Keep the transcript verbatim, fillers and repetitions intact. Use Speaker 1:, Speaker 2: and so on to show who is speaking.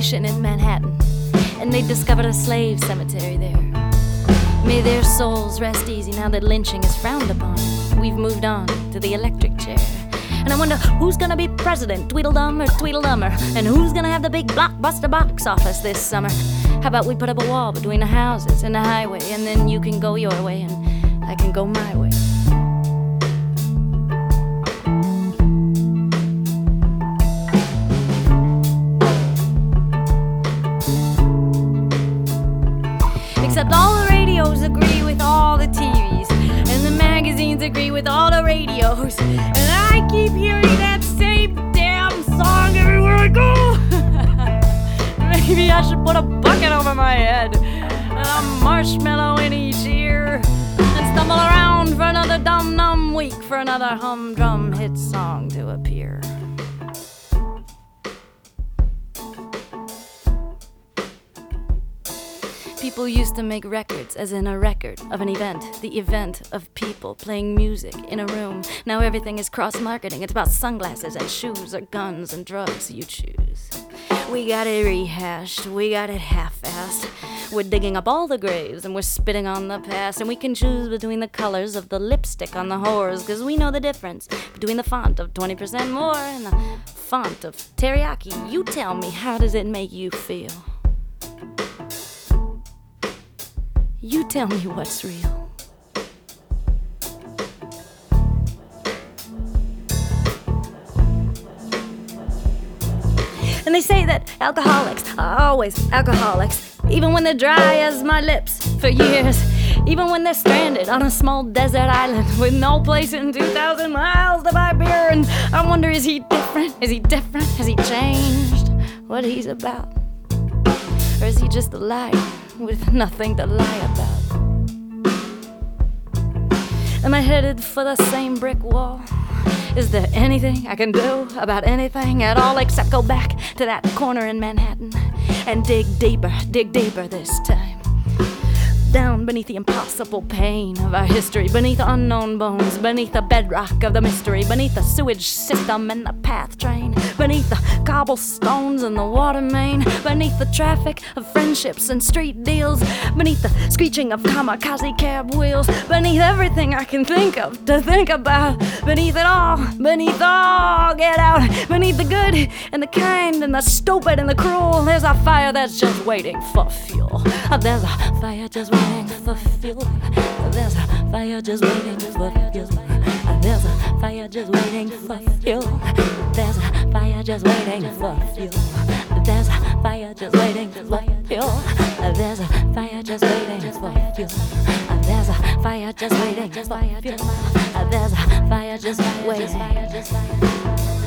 Speaker 1: station in Manhattan, and they discovered a slave cemetery there. May their souls rest easy now that lynching is frowned upon. We've moved on to the electric chair. And I wonder who's gonna be president, Tweedledum or Tweedledummer, and who's gonna have the big blockbuster box office this summer. How about we put up a wall between the houses and the highway, and then you can go your way and I can go my way. Except all the radios agree with all the T Vs, and the magazines agree with all the radios, and I keep hearing that same damn song everywhere I go. Maybe I should put a bucket over my head and a marshmallow in each ear and stumble around for another dum-dum week for another humdrum hit song to appear. People used to make records as in a record of an event, the event of people playing music in a room. Now everything is cross-marketing. It's about sunglasses and shoes or guns and drugs, you choose. We got it rehashed, we got it half-assed. We're digging up all the graves and we're spitting on the past, and we can choose between the colors of the lipstick on the whores, cause we know the difference between the font of twenty percent more and the font of teriyaki. You tell me, how does it make you feel? You tell me what's real. And they say that alcoholics are always alcoholics, even when they're dry as my lips for years, even when they're stranded on a small desert island with no place in two thousand miles to buy beer. And I wonder, is he different? Is he different? Has he changed what he's about? Or is he just a liar with nothing to lie about? Am I headed for the same brick wall? Is there anything I can do about anything at all except go back to that corner in Manhattan and dig deeper, dig deeper this time? Down beneath the impossible pain of our history, beneath unknown bones, beneath the bedrock of the mystery, beneath the sewage system and the path train, beneath the cobblestones and the water main, beneath the traffic of friendships and street deals, beneath the screeching of kamikaze cab wheels, beneath everything I can think of to think about, beneath it all, beneath all, get out, beneath the good and the kind and the stupid and the cruel, there's a fire that's just waiting for fuel. There's a fire just waiting for fuel. There's a fire just waiting for fuel. There's a fire just waiting for fuel. There's a fire just waiting for fuel. There's a fire just waiting for fuel. There's a fire just waiting for fuel. There's a fire just waiting for fuel. There's a fire just waiting.